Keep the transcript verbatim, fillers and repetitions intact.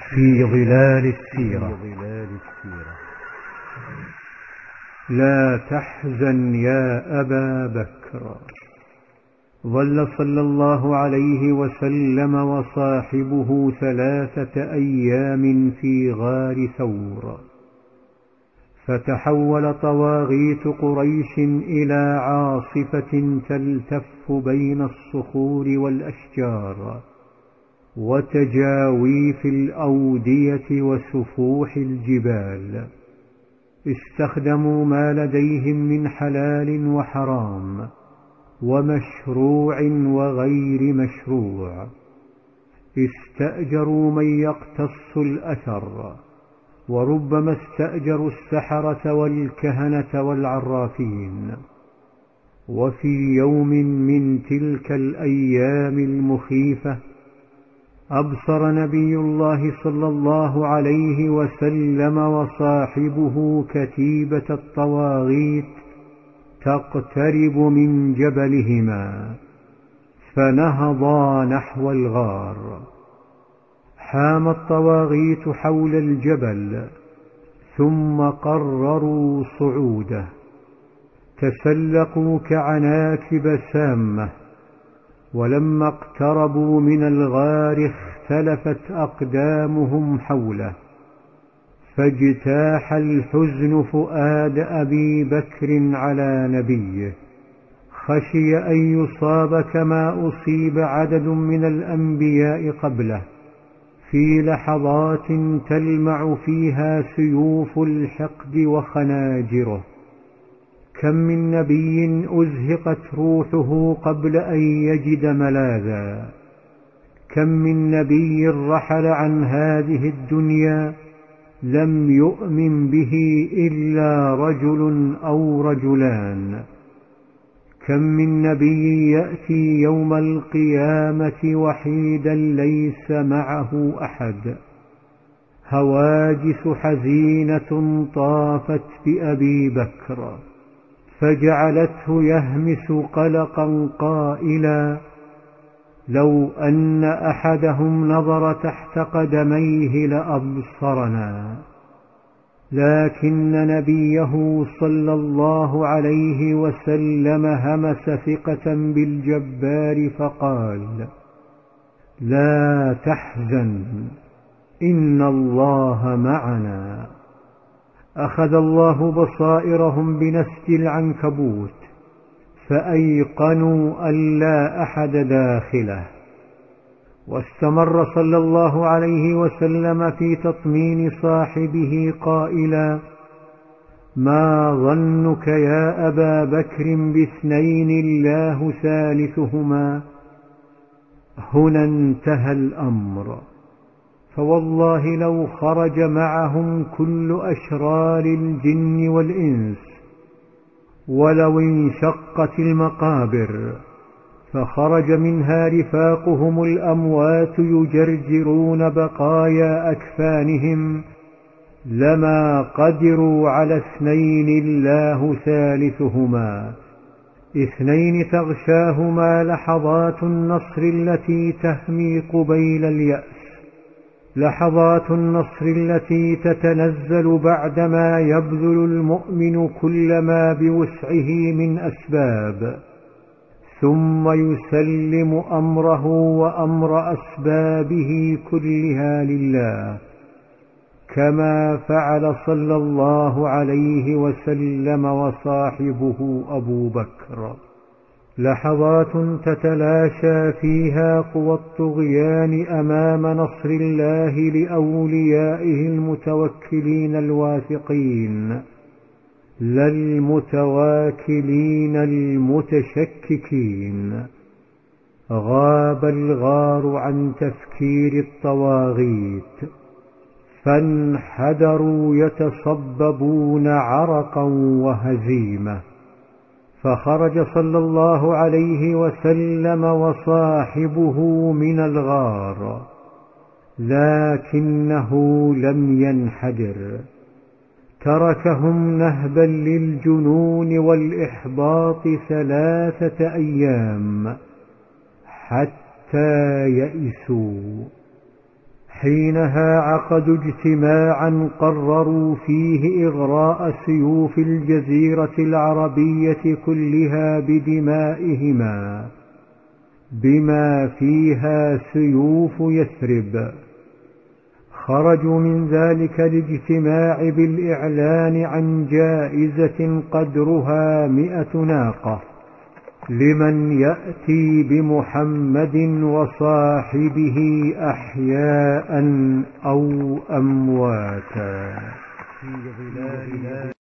في ظلال السيرة. لا تحزن يا أبا بكر. ظل صلى الله عليه وسلم وصاحبه ثلاثة أيام في غار ثور، فتحول طواغيت قريش إلى عاصفة تلتف بين الصخور والأشجار وتجاويف الأودية وسفوح الجبال. استخدموا ما لديهم من حلال وحرام ومشروع وغير مشروع. استأجروا من يقتص الأثر، وربما استأجروا السحرة والكهنة والعرافين. وفي يوم من تلك الأيام المخيفة أبصر نبي الله صلى الله عليه وسلم وصاحبه كتيبة الطواغيت تقترب من جبلهما، فنهضا نحو الغار. حام الطواغيت حول الجبل ثم قرروا صعوده. تسلقوا كعناكب سامة، ولما اقتربوا من الغار اختلفت أقدامهم حوله، فاجتاح الحزن فؤاد أبي بكر على نبيه. خشي أن يصاب كما أصيب عدد من الأنبياء قبله، في لحظات تلمع فيها سيوف الحقد وخناجره. كم من نبي أزهقت روحه قبل أن يجد ملاذا. كم من نبي رحل عن هذه الدنيا لم يؤمن به إلا رجل أو رجلان. كم من نبي يأتي يوم القيامة وحيدا ليس معه أحد. هواجس حزينة طافت بأبي بكر، فجعلته يهمس قلقا قائلا: لو أن أحدهم نظر تحت قدميه لأبصرنا. لكن نبيه صلى الله عليه وسلم همس ثقة بالجبار فقال: لا تحزن، إن الله معنا. أخذ الله بصائرهم بنسج العنكبوت، فأيقنوا أن لا أحد داخله. واستمر صلى الله عليه وسلم في تطمين صاحبه قائلا: ما ظنك يا أبا بكر باثنين الله ثالثهما؟ هنا انتهى الأمر، فوالله لو خرج معهم كل أشرار الجن والإنس، ولو انشقت المقابر فخرج منها رفاقهم الأموات يجرجرون بقايا أكفانهم، لما قدروا على اثنين الله ثالثهما. اثنين تغشاهما لحظات النصر التي تهمي قبيل اليأس، لحظات النصر التي تتنزل بعدما يبذل المؤمن كل ما بوسعه من أسباب، ثم يسلم أمره وأمر أسبابه كلها لله، كما فعل صلى الله عليه وسلم وصاحبه أبو بكر. لحظات تتلاشى فيها قوى الطغيان أمام نصر الله لأوليائه المتوكلين الواثقين، لا المتواكلين المتشككين. غاب الغار عن تفكير الطواغيت، فانحدروا يتصببون عرقا وهزيمة. فخرج صلى الله عليه وسلم وصاحبه من الغار، لكنه لم ينحدر. تركهم نهبا للجنون والإحباط ثلاثة أيام حتى يئسوا. حينها عقدوا اجتماعا قرروا فيه إغراء سيوف الجزيرة العربية كلها بدمائهما، بما فيها سيوف يثرب. خرجوا من ذلك الاجتماع بالإعلان عن جائزة قدرها مئة ناقة لمن يأتي بمحمد وصاحبه أحياء أو أمواتا.